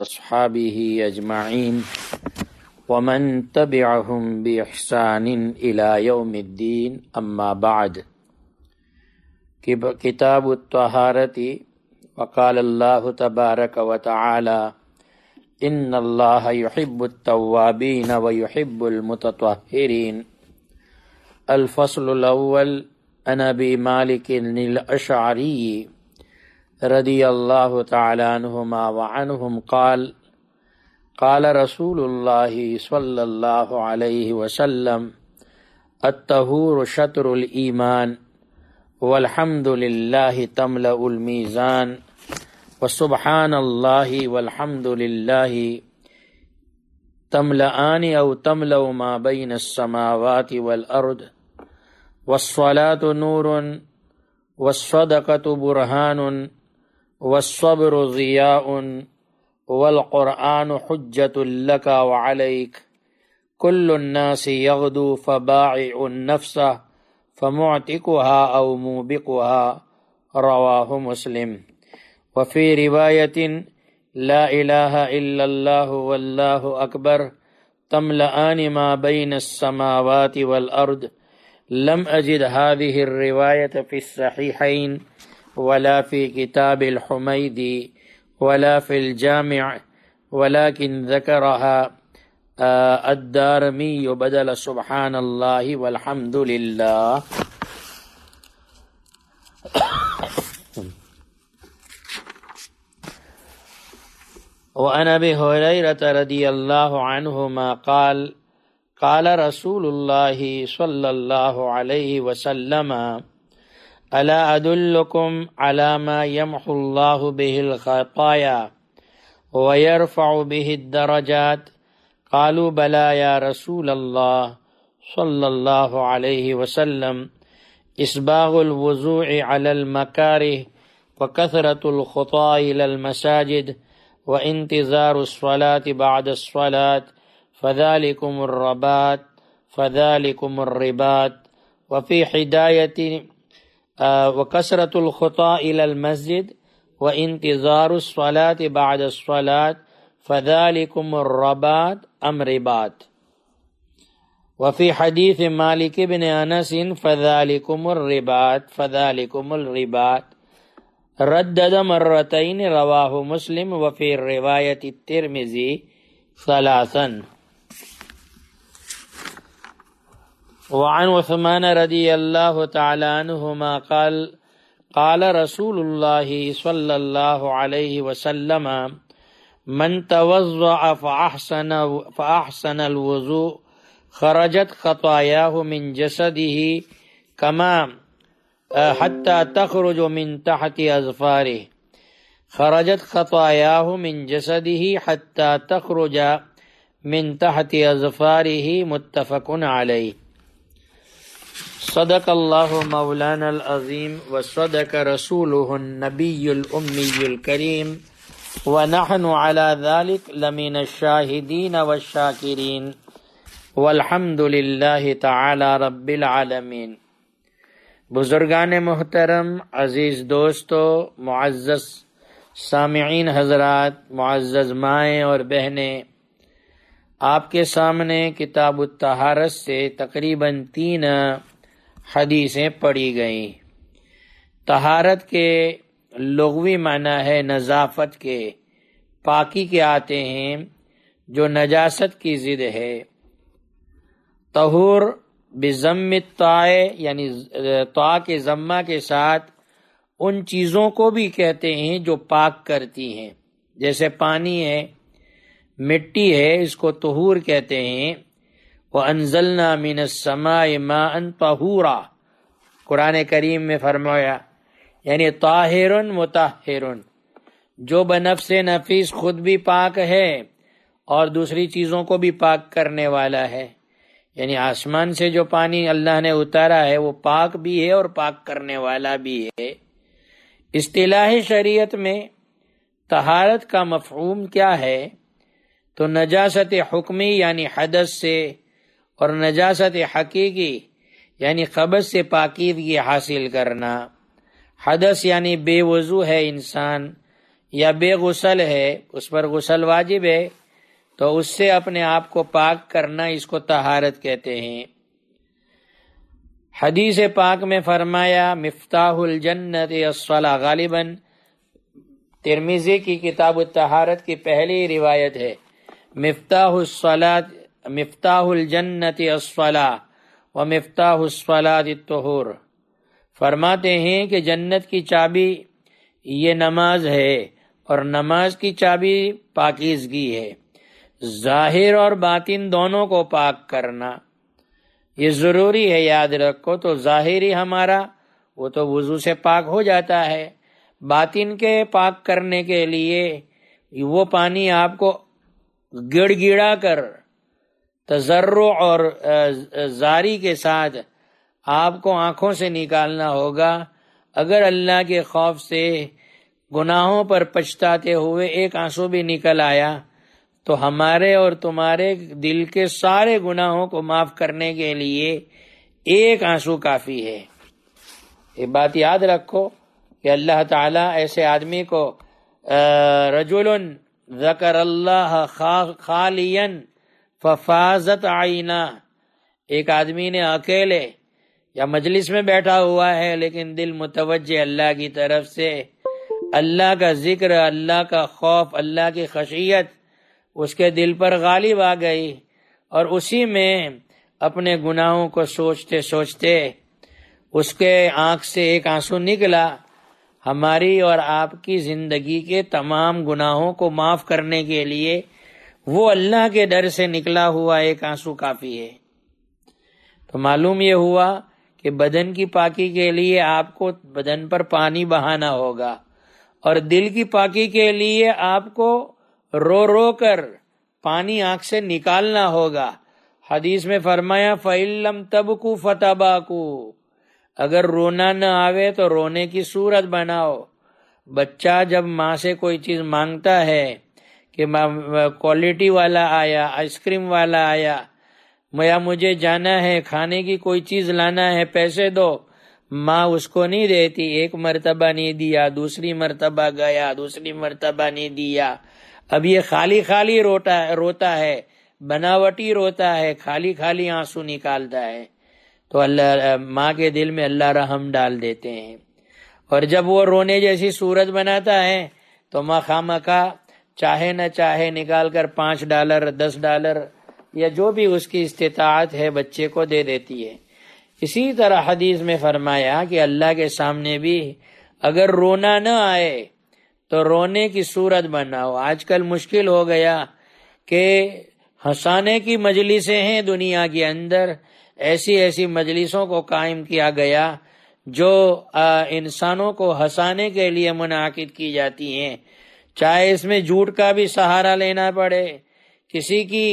أصحابه أجمعين ومن تبعهم بإحسان إلى يوم الدين أما بعد. كتاب الطهارة. وقال الله تبارك وتعالى إن الله يحب التوابين ويحب المتطهرين. الفصل الأول. عن أبي مالك الأشعري رضي الله تعالى عنهما وعنهم قال قال رسول الله صلى الله عليه وسلم الطهور شطر الإيمان والحمد لله تملأ الميزان وسبحان الله والحمد لله تملأان أو تملأ ما بين السماوات والأرض والصلاة نور والصدقة برهان والصبر ضياء والقرآن حجة لك وعليك كل الناس يغدو فباعع النفس فمعتقها أو موبقها. رواه مسلم. وفي رواية لا إله إلا الله والله أكبر تملأان ما بين السماوات والأرض. لم أجد هذه الرواية في الصحيحين ولا في كتاب الحميدي ولا في الجامع ولكن ذكرها الدارمي بدل سبحان الله والحمد لله. وعن أبي هريرة رضي الله عنهما قال قال رسول الله صلى الله عليه وسلم ألا أدلكم على ما يمحو الله به الخطايا ويرفع به الدرجات؟ قالوا بلى يا رسول الله صلى الله عليه وسلم. إسباغ الوضوء على المكاره وكثرة الخطى إلى المساجد وانتظار الصلاة بعد الصلاة فذلكم الرباط. وفي حداية وكثرة الخطى إلى المسجد وانتظار الصلاة بعد الصلاة فذلكم الرباط أم رباط. وفي حديث مالك بن أنس فذلكم الرباط ردد مرتين. رواه مسلم. وفي رواية الترمذي ثلاثا. وعن عثمان رضي الله تعالى عنهما قال قال رسول الله صلى الله عليه وسلم من توضأ فأحسن الوضوء خرجت خطاياه من جسده كما حتى تخرج من تحت أظفاره. خرجت خطاياه من جسده حتى تخرج من تحت أظفاره. متفق عليه. صدق الله مولانا العظيم وصدق رسوله النبي الأمي الكريم ونحن على ذلك لمن الشاهدين والشاكرين والحمد للہ تعالی رب العالمین. بزرگان محترم، عزیز دوستو، معزز سامعین حضرات، معزز مائیں اور بہنیں، آپ کے سامنے کتاب الطہارت سے تقریباً 3 حدیثیں پڑھی گئیں. طہارت کے لغوی معنی ہے نظافت کے، پاکی کے آتے ہیں جو نجاست کی ضد ہے. طہور بضم الطاء یعنی طاء کے ضمہ کے ساتھ ان چیزوں کو بھی کہتے ہیں جو پاک کرتی ہیں، جیسے پانی ہے، مٹی ہے، اس کو طہور کہتے ہیں. وَأَنزَلْنَا مِنَ السَّمَاءِ مَاءً طَهُورًا، قرآن کریم میں فرمایا، یعنی طاہر مطہر، جو بنفس نفیس خود بھی پاک ہے اور دوسری چیزوں کو بھی پاک کرنے والا ہے. یعنی آسمان سے جو پانی اللہ نے اتارا ہے وہ پاک بھی ہے اور پاک کرنے والا بھی ہے. اصطلاح شریعت میں طہارت کا مفہوم کیا ہے؟ تو نجاست حکمی یعنی حدث سے اور نجاست حقیقی یعنی خبث سے پاکیزگی حاصل کرنا. حدث یعنی بے وضو ہے انسان یا بے غسل ہے، اس پر غسل واجب ہے، تو اس سے اپنے آپ کو پاک کرنا، اس کو طہارت کہتے ہیں۔ حدیث پاک میں فرمایا مفتاح الجنت الصلاۃ، غالباً ترمذی کی کتاب الطہارت کی پہلی روایت ہے، مفتاح الجنت الصلاۃ ومفتاح الصلاۃ الطہور۔ فرماتے ہیں کہ جنت کی چابی یہ نماز ہے، اور نماز کی چابی پاکیزگی ہے، ظاہر اور باطن دونوں کو پاک کرنا یہ ضروری ہے، یاد رکھو۔ تو ظاہری ہمارا وہ تو وضو سے پاک ہو جاتا ہے، باطن کے پاک کرنے کے لیے وہ پانی آپ کو گڑ گڑا کر تضرع اور زاری کے ساتھ آپ کو آنکھوں سے نکالنا ہوگا۔ اگر اللہ کے خوف سے گناہوں پر پچھتاتے ہوئے ایک آنسو بھی نکل آیا تو ہمارے اور تمہارے دل کے سارے گناہوں کو معاف کرنے کے لیے ایک آنسو کافی ہے۔ یہ بات یاد رکھو کہ اللہ تعالیٰ ایسے آدمی کو رجل ذکر اللہ خالیا ففاضت عینا، ایک آدمی نے اکیلے یا مجلس میں بیٹھا ہوا ہے لیکن دل متوجہ اللہ کی طرف سے، اللہ کا ذکر، اللہ کا خوف، اللہ کی خشیت اس کے دل پر غالب آ گئی، اور اسی میں اپنے گناہوں کو سوچتے سوچتے اس کے آنکھ سے ایک آنسو نکلا۔ ہماری اور آپ کی زندگی کے تمام گناہوں کو معاف کرنے کے لیے وہ اللہ کے ڈر سے نکلا ہوا ایک آنسو کافی ہے۔ تو معلوم یہ ہوا کہ بدن کی پاکی کے لیے آپ کو بدن پر پانی بہانا ہوگا، اور دل کی پاکی کے لیے آپ کو رو رو کر پانی آنکھ سے نکالنا ہوگا۔ حدیث میں فرمایا فَإِن لَّمْ تَبْكُوا فَتَبَاكُوا، اگر رونا نہ آوے تو رونے کی صورت بناؤ۔ بچہ جب ماں سے کوئی چیز مانگتا ہے کہ کوالٹی والا آیا، آئس کریم والا آیا، یا مجھے جانا ہے کھانے کی کوئی چیز لانا ہے، پیسے دو، ماں اس کو نہیں دیتی، ایک مرتبہ نہیں دیا، دوسری مرتبہ گیا، دوسری مرتبہ نہیں دیا، اب یہ خالی خالی روتا ہے، بناوٹی روتا ہے، خالی خالی آنسو نکالتا ہے، تو اللہ ماں کے دل میں اللہ رحم ڈال دیتے ہیں، اور جب وہ رونے جیسی صورت بناتا ہے تو ماں خامخواہ چاہے نہ چاہے نکال کر $5 $10 یا جو بھی اس کی استطاعت ہے بچے کو دے دیتی ہے۔ اسی طرح حدیث میں فرمایا کہ اللہ کے سامنے بھی اگر رونا نہ آئے تو رونے کی صورت بناؤ۔ آج کل مشکل ہو گیا کہ ہنسانے کی مجلسیں ہیں دنیا کے اندر، ایسی ایسی مجلسوں کو قائم کیا گیا جو انسانوں کو ہنسانے کے لیے منعقد کی جاتی ہیں، چاہے اس میں جھوٹ کا بھی سہارا لینا پڑے، کسی کی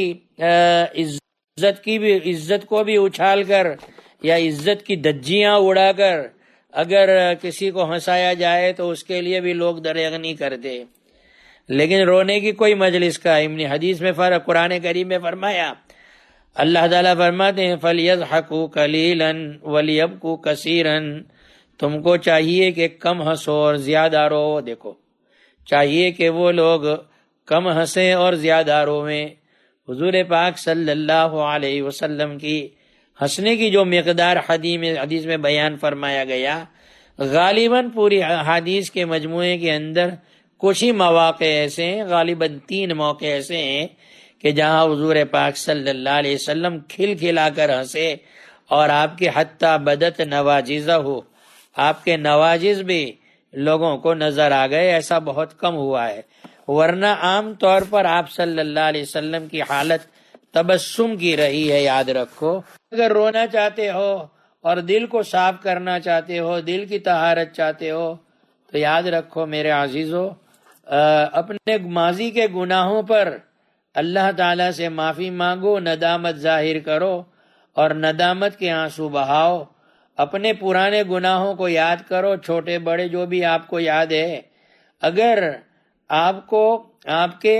عزت کو بھی اچھال کر یا عزت کی دجیاں اڑا کر اگر کسی کو ہنسایا جائے تو اس کے لیے بھی لوگ دریغ نہیں کرتے، لیکن رونے کی کوئی مجلس قائم نہیں۔ حدیث میں قرآن کریم میں فرمایا، اللہ تعالیٰ فرماتے ہیں فَلْيَضْحَكُوا قَلِيلًا وَلْيَبْكُوا كَثِيرًا، تم کو چاہیے کہ کم ہنسو اور زیادہ رو۔ دیکھو، چاہیے کہ وہ لوگ کم ہنسیں اور زیادہ رویں۔ حضور پاک صلی اللہ علیہ وسلم کی ہنسنے کی جو مقدار حدیث میں بیان فرمایا گیا، غالباً پوری حدیث کے مجموعے کے اندر کچھ ہی مواقع ایسے ہیں، غالباً 3 موقع ایسے ہیں کہ جہاں حضور پاک صلی اللہ علیہ وسلم کھل کھلا کر ہنسے، اور آپ کے حتیٰ بدت نواجزہ ہو، آپ کے نواجز بھی لوگوں کو نظر آ گئے۔ ایسا بہت کم ہوا ہے، ورنہ عام طور پر آپ صلی اللہ علیہ وسلم کی حالت تبسم کی رہی ہے۔ یاد رکھو، اگر رونا چاہتے ہو اور دل کو صاف کرنا چاہتے ہو، دل کی طہارت چاہتے ہو، تو یاد رکھو میرے عزیزو، اپنے ماضی کے گناہوں پر اللہ تعالیٰ سے معافی مانگو، ندامت ظاہر کرو اور ندامت کے آنسو بہاؤ، اپنے پرانے گناہوں کو یاد کرو، چھوٹے بڑے جو بھی آپ کو یاد ہے۔ اگر آپ کو آپ کے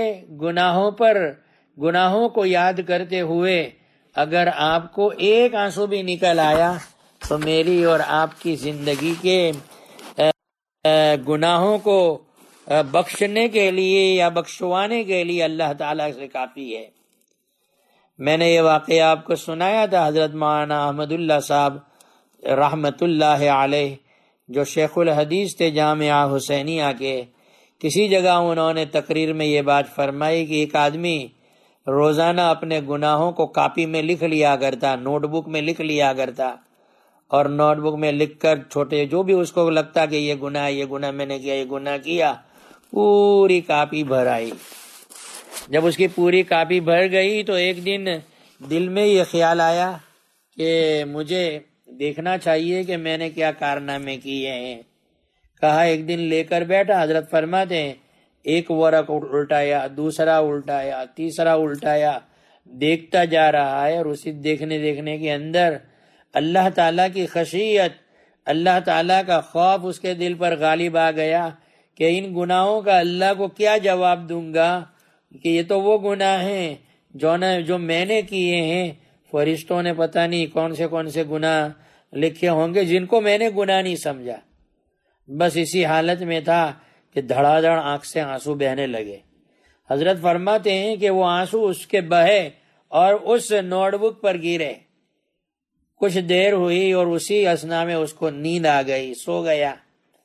گناہوں کو یاد کرتے ہوئے اگر آپ کو ایک آنسو بھی نکل آیا تو میری اور آپ کی زندگی کے گناہوں کو بخشنے کے لیے یا بخشوانے کے لیے اللہ تعالیٰ سے کافی ہے۔ میں نے یہ واقعہ آپ کو سنایا تھا، حضرت مولانا احمد اللہ صاحب رحمت اللہ علیہ جو شیخ الحدیث تھے جامعہ حسینیہ کے، کسی جگہ انہوں نے تقریر میں یہ بات فرمائی کہ ایک آدمی روزانہ اپنے گناہوں کو کاپی میں لکھ لیا کرتا، نوٹ بک میں لکھ لیا کرتا، اور نوٹ بک میں لکھ کر چھوٹے جو بھی اس کو لگتا کہ یہ گناہ میں نے کیا، یہ گناہ کیا، پوری کاپی بھر آئی۔ جب اس کی پوری کاپی بھر گئی تو ایک دن دل میں یہ خیال آیا کہ مجھے دیکھنا چاہیے کہ میں نے کیا کارنامے کیے ہیں۔ کہا ایک دن لے کر بیٹھا، حضرت فرماتے ہیں ایک ورق الٹایا، دوسرا الٹایا، تیسرا الٹایا، دیکھتا جا رہا ہے، اور اسی دیکھنے کے اندر اللہ تعالیٰ کی خشیت، اللہ تعالیٰ کا خوف اس کے دل پر غالب آ گیا کہ ان گناہوں کا اللہ کو کیا جواب دوں گا، کہ یہ تو وہ گناہ ہیں جو میں نے کیے ہیں، فرشتوں نے پتہ نہیں کون سے گناہ لکھے ہوں گے جن کو میں نے گناہ نہیں سمجھا۔ بس اسی حالت میں تھا کہ دھڑا دھڑ آنکھ سے آنسو بہنے لگے۔ حضرت فرماتے ہیں کہ وہ آنسو اس کے بہے اور اس نوٹ بک پر گرے۔ کچھ دیر ہوئی اور اسی اثنا میں اس کو نیند آ گئی، سو گیا۔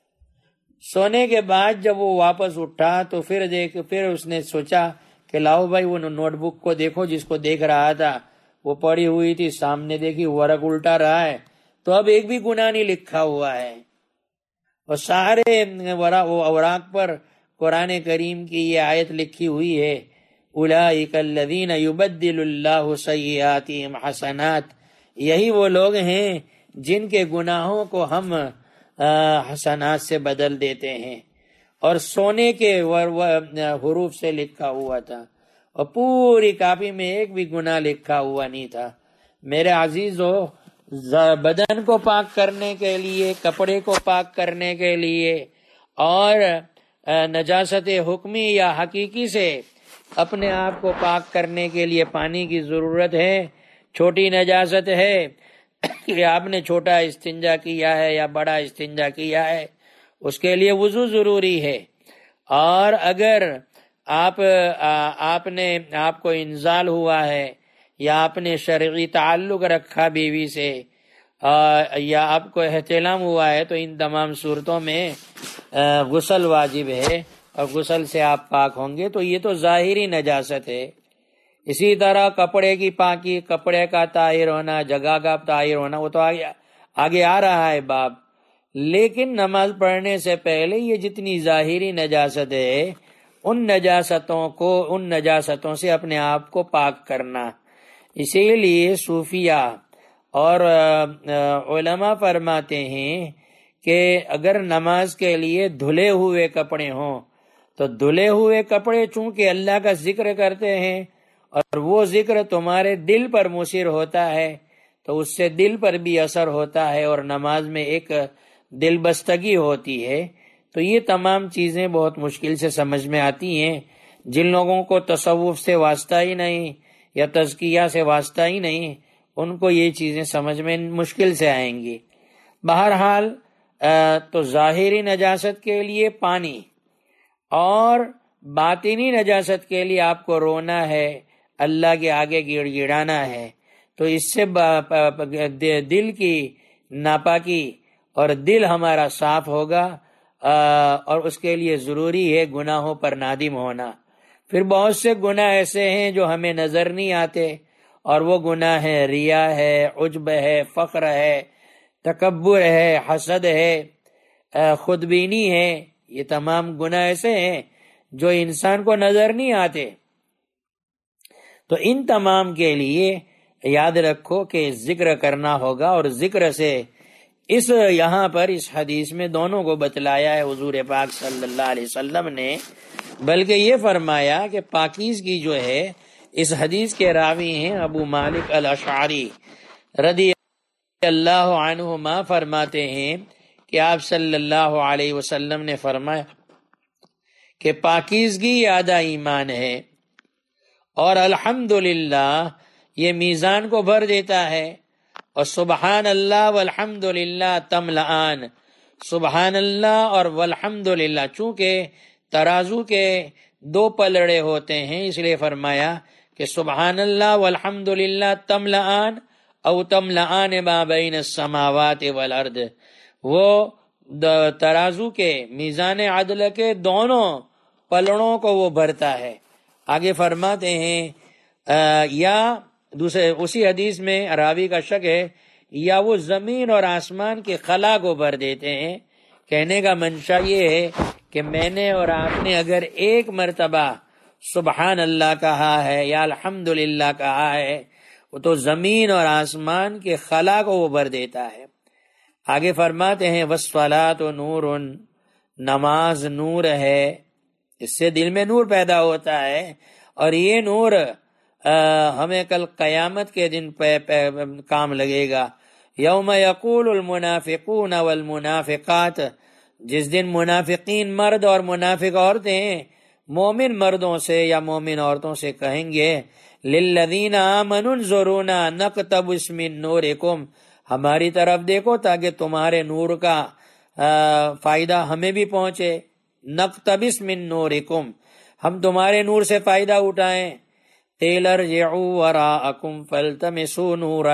سونے کے بعد جب وہ واپس اٹھا تو پھر اس نے سوچا کہ لاؤ بھائی وہ نوٹ بک کو دیکھو جس کو دیکھ رہا تھا، وہ پڑی ہوئی تھی، سامنے دیکھی ورق الٹا رہا ہے، تو اب ایک بھی گناہ نہیں لکھا ہوا ہے، اور سارے اوراق پر قرآن کریم کی یہ آیت لکھی ہوئی ہے، اولئک الذین یبدل اللہ سیئاتہم حسنات، یہی وہ لوگ ہیں جن کے گناہوں کو ہم حسنات سے بدل دیتے ہیں۔ اور سونے کے حروف سے لکھا ہوا تھا، اور پوری کاپی میں ایک بھی گناہ لکھا ہوا نہیں تھا۔ میرے عزیزو، بدن کو پاک کرنے کے لیے، کپڑے کو پاک کرنے کے لیے، اور نجاست حکمی یا حقیقی سے اپنے آپ کو پاک کرنے کے لیے پانی کی ضرورت ہے۔ چھوٹی نجاست ہے کہ آپ نے چھوٹا استنجا کیا ہے یا بڑا استنجا کیا ہے، اس کے لیے وضو ضروری ہے۔ اور اگر آپ کو انزال ہوا ہے، یا آپ نے شرعی تعلق رکھا بیوی سے، یا آپ کو احتلام ہوا ہے، تو ان تمام صورتوں میں غسل واجب ہے، اور غسل سے آپ پاک ہوں گے۔ تو یہ تو ظاہری نجاست ہے۔ اسی طرح کپڑے کی پاکی، کپڑے کا طاہر ہونا، جگہ کا طاہر ہونا، وہ تو آگے آ رہا ہے باب۔ لیکن نماز پڑھنے سے پہلے یہ جتنی ظاہری نجاست ہے، ان نجاستوں سے اپنے آپ کو پاک کرنا۔ اسی لیے صوفیہ اور علماء فرماتے ہیں کہ اگر نماز کے لیے دھلے ہوئے کپڑے ہوں تو دھلے ہوئے کپڑے چونکہ اللہ کا ذکر کرتے ہیں، اور وہ ذکر تمہارے دل پر مؤثر ہوتا ہے، تو اس سے دل پر بھی اثر ہوتا ہے، اور نماز میں ایک دل بستگی ہوتی ہے۔ تو یہ تمام چیزیں بہت مشکل سے سمجھ میں آتی ہیں۔ جن لوگوں کو تصوف سے واسطہ ہی نہیں یا تزکیہ سے واسطہ ہی نہیں، ان کو یہ چیزیں سمجھ میں مشکل سے آئیں گی۔ بہرحال تو ظاہری نجاست کے لیے پانی، اور باطنی نجاست کے لیے آپ کو رونا ہے، اللہ کے آگے گڑ گڑانا ہے، تو اس سے دل کی ناپاکی اور دل ہمارا صاف ہوگا، اور اس کے لیے ضروری ہے گناہوں پر نادم ہونا۔ پھر بہت سے گناہ ایسے ہیں جو ہمیں نظر نہیں آتے، اور وہ گناہ ہے ریا ہے، عجب ہے، فخر ہے، تکبر ہے، حسد ہے، خودبینی ہے۔ یہ تمام گناہ ایسے ہیں جو انسان کو نظر نہیں آتے۔ تو ان تمام کے لیے یاد رکھو کہ ذکر کرنا ہوگا، اور ذکر سے یہاں پر اس حدیث میں دونوں کو بتلایا ہے حضور پاک صلی اللہ علیہ وسلم نے، بلکہ یہ فرمایا کہ پاکیزگی جو ہے، اس حدیث کے راوی ہیں ابو مالک الاشعری رضی اللہ عنہما، فرماتے ہیں کہ آپ صلی اللہ علیہ وسلم نے فرمایا کہ پاکیزگی آدھا ایمان ہے، اور الحمدللہ یہ میزان کو بھر دیتا ہے، اور سبحان اللہ والحمدللہ تملآن، سبحان اللہ اور والحمدللہ، چونکہ ترازو کے دو پلڑے ہوتے ہیں، اس لیے فرمایا کہ سبحان اللہ والحمد للہ تملآن او تملآن ما بین السماوات والارض، وہ ترازو کے میزان عدل کے دونوں پلڑوں کو وہ بھرتا ہے۔ آگے فرماتے ہیں یا دوسرے اسی حدیث میں راوی کا شک ہے، یا وہ زمین اور آسمان کی خلا کو بھر دیتے ہیں۔ کہنے کا منشا یہ ہے کہ میں نے اور آپ نے اگر ایک مرتبہ سبحان اللہ کہا ہے یا الحمدللہ کہا ہے تو زمین اور آسمان کے خلا کو وہ بھر دیتا ہے۔ آگے فرماتے ہیں والصلاۃ نور، نماز نور ہے، اس سے دل میں نور پیدا ہوتا ہے، اور یہ نور ہمیں کل قیامت کے دن کام لگے گا۔ یوم یقول المنافقون والمنافقات، جس دن منافقین مرد اور منافق عورتیں مومن مردوں سے یا مومن عورتوں سے کہیں گے للذین آمنوا انظرونا نقتبس من نورکم، ہماری طرف دیکھو تاکہ تمہارے نور کا فائدہ ہمیں بھی پہنچے۔ نقتبس من نورکم، ہم تمہارے نور سے فائدہ اٹھائیں۔ قیل ارجعوا وراءکم فالتمسوا نورا،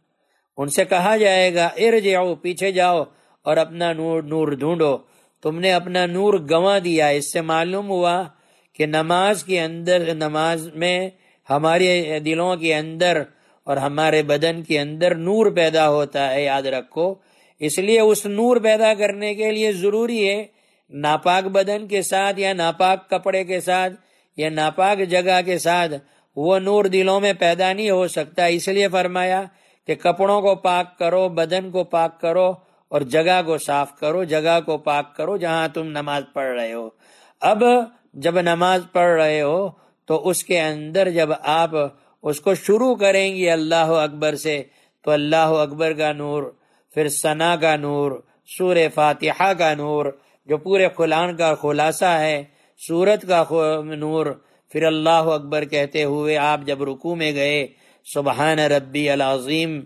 ان سے کہا جائے گا ارجعوا، پیچھے جاؤ اور اپنا نور ڈھونڈو، تم نے اپنا نور گنوا دیا۔ اس سے معلوم ہوا کہ نماز کے اندر، نماز میں ہمارے دلوں کے اندر اور ہمارے بدن کے اندر نور پیدا ہوتا ہے، یاد رکھو۔ اس لیے اس نور پیدا کرنے کے لیے ضروری ہے ناپاک بدن کے ساتھ یا ناپاک کپڑے کے ساتھ یا ناپاک جگہ کے ساتھ وہ نور دلوں میں پیدا نہیں ہو سکتا۔ اس لیے فرمایا کہ کپڑوں کو پاک کرو، بدن کو پاک کرو اور جگہ کو صاف کرو، جگہ کو پاک کرو جہاں تم نماز پڑھ رہے ہو۔ اب جب نماز پڑھ رہے ہو تو اس کے اندر جب آپ اس کو شروع کریں گے اللہ اکبر سے تو اللہ اکبر کا نور، پھر ثنا کا نور، سورہ فاتحہ کا نور جو پورے قرآن کا خلاصہ ہے، سورت کا نور، پھر اللہ اکبر کہتے ہوئے آپ جب رکوع میں گئے سبحان ربی العظیم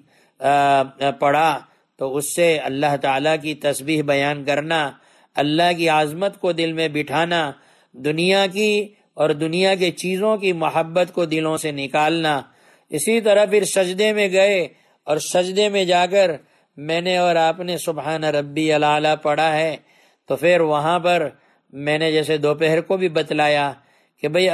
پڑھا تو اس سے اللہ تعالیٰ کی تسبیح بیان کرنا، اللہ کی عظمت کو دل میں بٹھانا، دنیا کی اور دنیا کے چیزوں کی محبت کو دلوں سے نکالنا۔ اسی طرح پھر سجدے میں گئے اور سجدے میں جا کر میں نے اور آپ نے سبحان ربی العلیٰ پڑھا ہے، تو پھر وہاں پر میں نے جیسے دوپہر کو بھی بتلایا کہ بھئی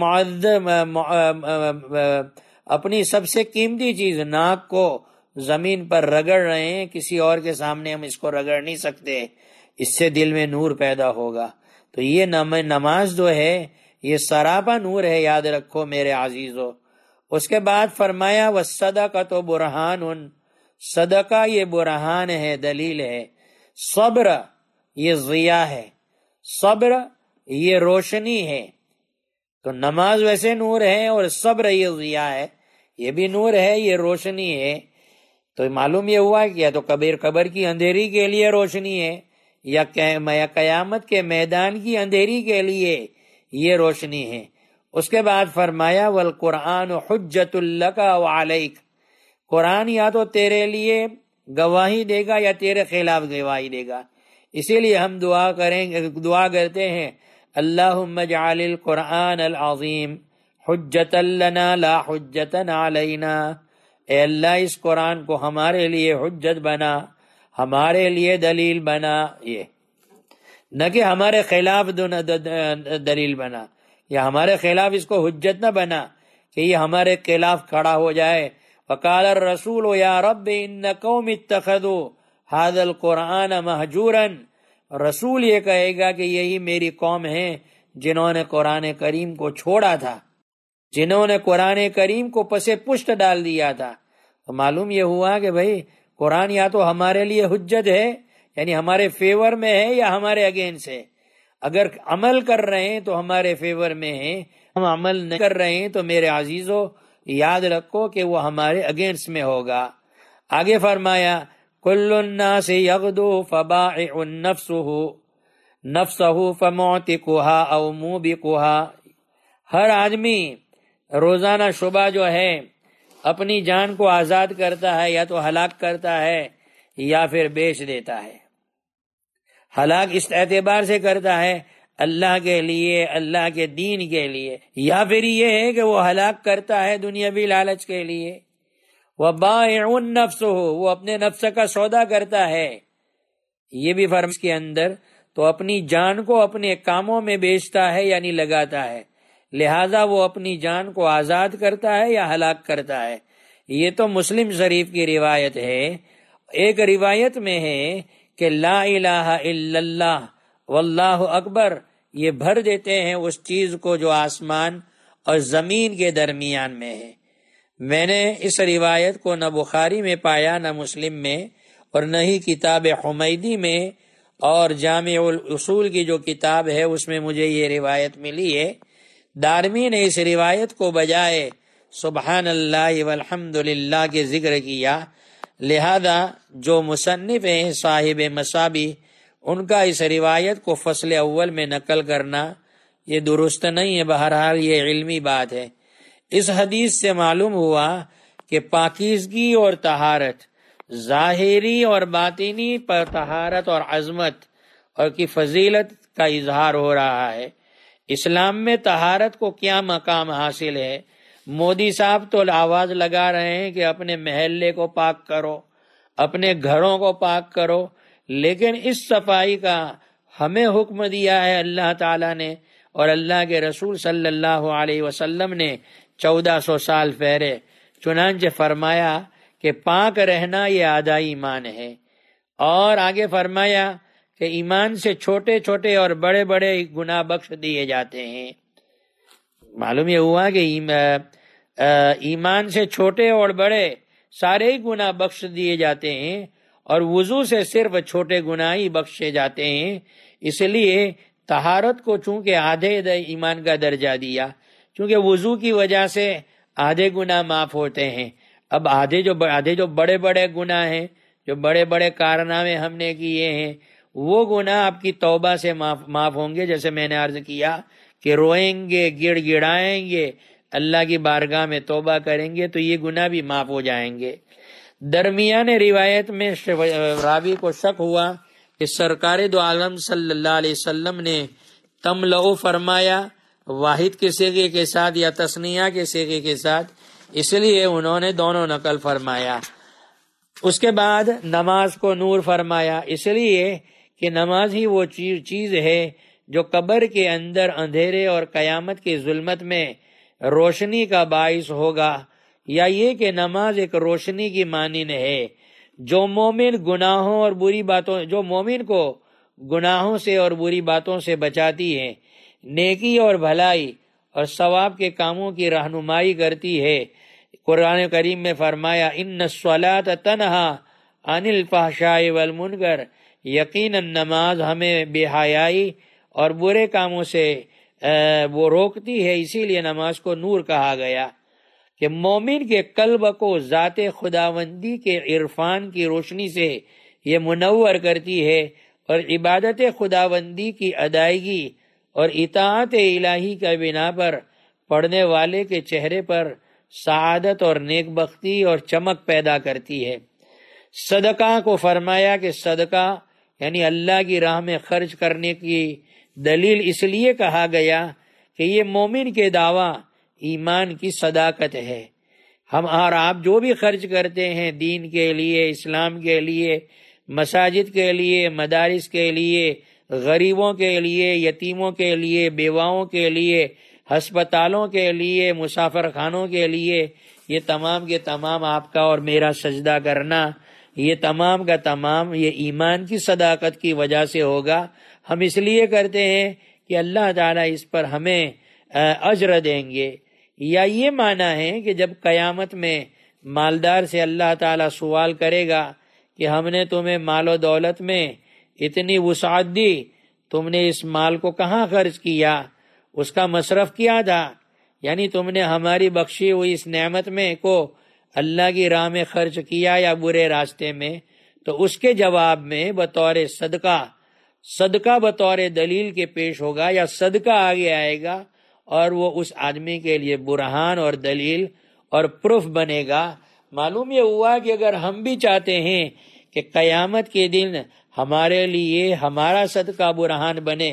اپنی سب سے قیمتی چیز ناک کو زمین پر رگڑ رہے ہیں، کسی اور کے سامنے ہم اس کو رگڑ نہیں سکتے، اس سے دل میں نور پیدا ہوگا۔ تو یہ نماز جو ہے یہ سراپا نور ہے، یاد رکھو میرے عزیزو۔ اس کے بعد فرمایا والصدقۃ برہان، صدقہ یہ برہان ہے، دلیل ہے۔ صبر یہ ضیاء ہے، صبر یہ روشنی ہے۔ تو نماز ویسے نور ہے اور صبر یہ ضیاء ہے، یہ بھی نور ہے، یہ روشنی ہے۔ تو معلوم یہ ہوا کہ یا تو قبر کی اندھیری کے لیے روشنی ہے یا قیامت کے میدان کی اندھیری کے لیے یہ روشنی ہے۔ اس کے بعد فرمایا والقرآن حجت لک وعلیک، قرآن یا تو تیرے لیے گواہی دے گا یا تیرے خلاف گواہی دے گا۔ اسی لیے ہم دعا کرتے ہیں اللہم اجعل القرآن العظیم حجت لنا لا حجت علینا، اے اللہ اس قرآن کو ہمارے لیے حجت بنا، ہمارے لیے دلیل بنا، یہ نہ کہ ہمارے خلاف دلیل بنا یا ہمارے خلاف اس کو حجت نہ بنا کہ یہ ہمارے خلاف کھڑا ہو جائے۔ وقال الرسول یا رب ان قوم اتخذوا هذا القرآن مہجورا، رسول یہ کہے گا کہ یہی میری قوم ہے جنہوں نے قرآن کریم کو چھوڑا تھا، جنہوں نے قرآن کریم کو پس پشت ڈال دیا تھا۔ تو معلوم یہ ہوا کہ بھئی قرآن یا تو ہمارے لیے حجت ہے یعنی ہمارے فیور میں ہے یا ہمارے اگینسٹ ہے۔ اگر عمل کر رہے ہیں تو ہمارے فیور میں ہے، ہم عمل نہیں کر رہے ہیں تو میرے عزیزو یاد رکھو کہ وہ ہمارے اگینسٹ میں ہوگا۔ آگے فرمایا کل الناس یغدو فبائع نفسہ فمعتقها او موبقها، ہر آدمی روزانہ صبح جو ہے اپنی جان کو آزاد کرتا ہے، یا تو ہلاک کرتا ہے یا پھر بیچ دیتا ہے۔ ہلاک اس اعتبار سے کرتا ہے اللہ کے لیے، اللہ کے دین کے لیے، یا پھر یہ ہے کہ وہ ہلاک کرتا ہے دنیاوی لالچ کے لیے۔ وَبَائِعٌ نَفْسُهُ، وہ اپنے نفس کا سودا کرتا ہے، یہ بھی فرض کے اندر، تو اپنی جان کو اپنے کاموں میں بیچتا ہے یعنی لگاتا ہے، لہذا وہ اپنی جان کو آزاد کرتا ہے یا ہلاک کرتا ہے۔ یہ تو مسلم شریف کی روایت ہے۔ ایک روایت میں ہے کہ لا الہ الا اللہ واللہ اکبر، یہ بھر دیتے ہیں اس چیز کو جو آسمان اور زمین کے درمیان میں ہے۔ میں نے اس روایت کو نہ بخاری میں پایا، نہ مسلم میں، اور نہ ہی کتاب حمیدی میں، اور جامع الاصول کی جو کتاب ہے اس میں مجھے یہ روایت ملی ہے۔ دارمی نے اس روایت کو بجائے سبحان اللہ والحمد للہ کے ذکر کیا، لہذا جو مصنف ہیں صاحب مصابی، ان کا اس روایت کو فصل اول میں نقل کرنا یہ درست نہیں ہے۔ بہرحال یہ علمی بات ہے۔ اس حدیث سے معلوم ہوا کہ پاکیزگی اور طہارت، ظاہری اور باطنی پر طہارت اور عظمت اور کی فضیلت کا اظہار ہو رہا ہے۔ اسلام میں طہارت کو کیا مقام حاصل ہے؟ مودی صاحب تو آواز لگا رہے ہیں کہ اپنے محلے کو پاک کرو، اپنے گھروں کو پاک کرو، لیکن اس صفائی کا ہمیں حکم دیا ہے اللہ تعالیٰ نے اور اللہ کے رسول صلی اللہ علیہ وسلم نے 1400 سال پہلے، چنانچہ فرمایا کہ پاک رہنا یہ آدھا ایمان ہے، اور آگے فرمایا کہ ایمان سے چھوٹے چھوٹے اور بڑے بڑے گناہ بخش دیے جاتے ہیں۔ معلوم یہ ہوا کہ ایمان سے چھوٹے اور بڑے سارے ہی گناہ بخش دیے جاتے ہیں، اور وضو سے صرف چھوٹے گناہ ہی بخشے جاتے ہیں۔ اس لیے طہارت کو چونکہ آدھے ایمان کا درجہ دیا، چونکہ وضو کی وجہ سے آدھے گناہ معاف ہوتے ہیں۔ اب آدھے جو بڑے بڑے گناہ ہیں، جو بڑے بڑے کارنامے ہم نے کیے ہیں، وہ گناہ آپ کی توبہ سے معاف ہوں گے۔ جیسے میں نے عرض کیا کہ روئیں گے، گڑ گڑائیں گے، اللہ کی بارگاہ میں توبہ کریں گے تو یہ گناہ بھی معاف ہو جائیں گے۔ درمیان روایت میں راوی کو شک ہوا کہ سرکار دو عالم صلی اللہ علیہ وسلم نے تملؤ فرمایا واحد کے صیغے کے ساتھ یا تثنیہ کے صیغے کے ساتھ، اس لیے انہوں نے دونوں نقل فرمایا۔ اس کے بعد نماز کو نور فرمایا، اس لیے کہ نماز ہی وہ چیز ہے جو قبر کے اندر اندھیرے اور قیامت کی ظلمت میں روشنی کا باعث ہوگا، یا یہ کہ نماز ایک روشنی کی مانند ہے جو مومن کو گناہوں سے اور بری باتوں سے بچاتی ہے، نیکی اور بھلائی اور ثواب کے کاموں کی رہنمائی کرتی ہے۔ قرآن کریم میں فرمایا ان الصلاۃ تنہا عن الفحشاء والمنکر، یقیناً نماز ہمیں بے حیائی اور برے کاموں سے وہ روکتی ہے، اسی لیے نماز کو نور کہا گیا کہ مومن کے قلب کو ذات خداوندی کے عرفان کی روشنی سے یہ منور کرتی ہے، اور عبادت خداوندی کی ادائیگی اور اطاعت الہی کا بنا پر پڑھنے والے کے چہرے پر سعادت اور نیک بختی اور چمک پیدا کرتی ہے۔ صدقہ کو فرمایا کہ صدقہ یعنی اللہ کی راہ میں خرچ کرنے کی دلیل اس لیے کہا گیا کہ یہ مومن کے دعویٰ ایمان کی صداقت ہے۔ ہم اور آپ جو بھی خرچ کرتے ہیں دین کے لیے، اسلام کے لیے، مساجد کے لیے، مدارس کے لیے، غریبوں کے لیے، یتیموں کے لیے، بیواؤں کے لیے، ہسپتالوں کے لیے، مسافر خانوں کے لیے، یہ تمام کے تمام آپ کا اور میرا سجدہ کرنا، یہ تمام کا تمام یہ ایمان کی صداقت کی وجہ سے ہوگا۔ ہم اس لیے کرتے ہیں کہ اللہ تعالیٰ اس پر ہمیں اجر دیں گے، یا یہ معنی ہے کہ جب قیامت میں مالدار سے اللہ تعالیٰ سوال کرے گا کہ ہم نے تمہیں مال و دولت میں اتنی وسعت دی، تم نے اس مال کو کہاں خرچ کیا، اس کا مصرف کیا تھا، یعنی تم نے ہماری بخشی ہوئی اس نعمت میں کو اللہ کی راہ میں خرچ کیا یا برے راستے میں، تو اس کے جواب میں بطور صدقہ بطور دلیل کے پیش ہوگا، یا صدقہ آگے آئے گا اور وہ اس آدمی کے لیے برہان اور دلیل اور پروف بنے گا۔ معلوم یہ ہوا کہ اگر ہم بھی چاہتے ہیں کہ قیامت کے دن ہمارے لیے ہمارا صدقہ برہان بنے،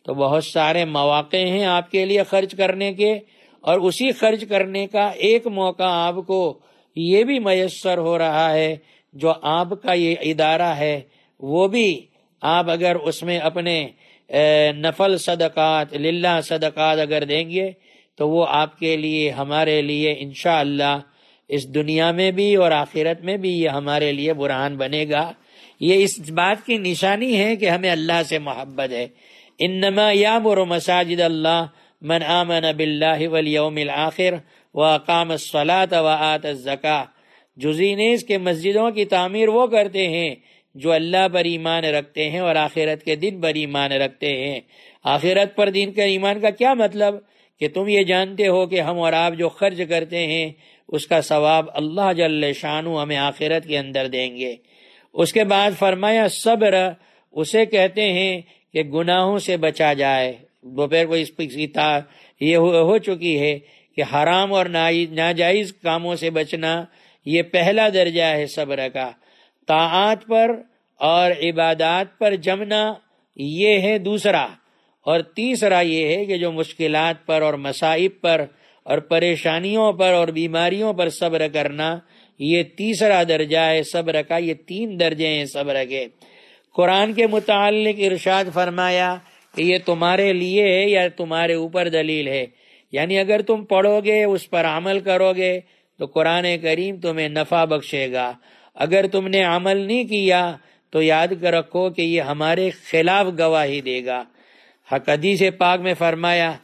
تو بہت سارے مواقع ہیں آپ کے لیے خرچ کرنے کے، اور اسی خرچ کرنے کا ایک موقع آپ کو یہ بھی میسر ہو رہا ہے، جو آپ کا یہ ادارہ ہے وہ بھی آپ اگر اس میں اپنے نفل صدقات للہ صدقات اگر دیں گے تو وہ آپ کے لیے ہمارے لیے انشاءاللہ اس دنیا میں بھی اور آخرت میں بھی یہ ہمارے لیے برہان بنے گا۔ یہ اس بات کی نشانی ہے کہ ہمیں اللہ سے محبت ہے۔ انما یامر مساجد اللہ من آمن باللہ والیوم الآخر واقام الصلاۃ وآت الزکاۃ، جزئی نیز کے مسجدوں کی تعمیر وہ کرتے ہیں جو اللہ پر ایمان رکھتے ہیں اور آخرت کے دن پر ایمان رکھتے ہیں۔ آخرت پر دین کا ایمان کا کیا مطلب؟ کہ تم یہ جانتے ہو کہ ہم اور آپ جو خرچ کرتے ہیں اس کا ثواب اللہ جل شانہ ہمیں آخرت کے اندر دیں گے۔ اس کے بعد فرمایا صبر اسے کہتے ہیں کہ گناہوں سے بچا جائے۔ دوپہر کو اس یہ ہو چکی ہے کہ حرام اور ناجائز کاموں سے بچنا یہ پہلا درجہ ہے صبر کا۔ طاعات پر اور عبادات پر جمنا یہ ہے دوسرا، اور تیسرا یہ ہے کہ جو مشکلات پر اور مصائب پر اور پریشانیوں پر اور بیماریوں پر صبر کرنا یہ تیسرا درجہ ہے صبر کا۔ یہ 3 درجے ہیں صبر کے۔ قرآن کے متعلق ارشاد فرمایا کہ یہ تمہارے لیے ہے یا تمہارے اوپر دلیل ہے، یعنی اگر تم پڑھو گے اس پر عمل کرو گے تو قرآن کریم تمہیں نفع بخشے گا، اگر تم نے عمل نہیں کیا تو یاد کر رکھو کہ یہ ہمارے خلاف گواہی دے گا۔ حدیث پاک میں فرمایا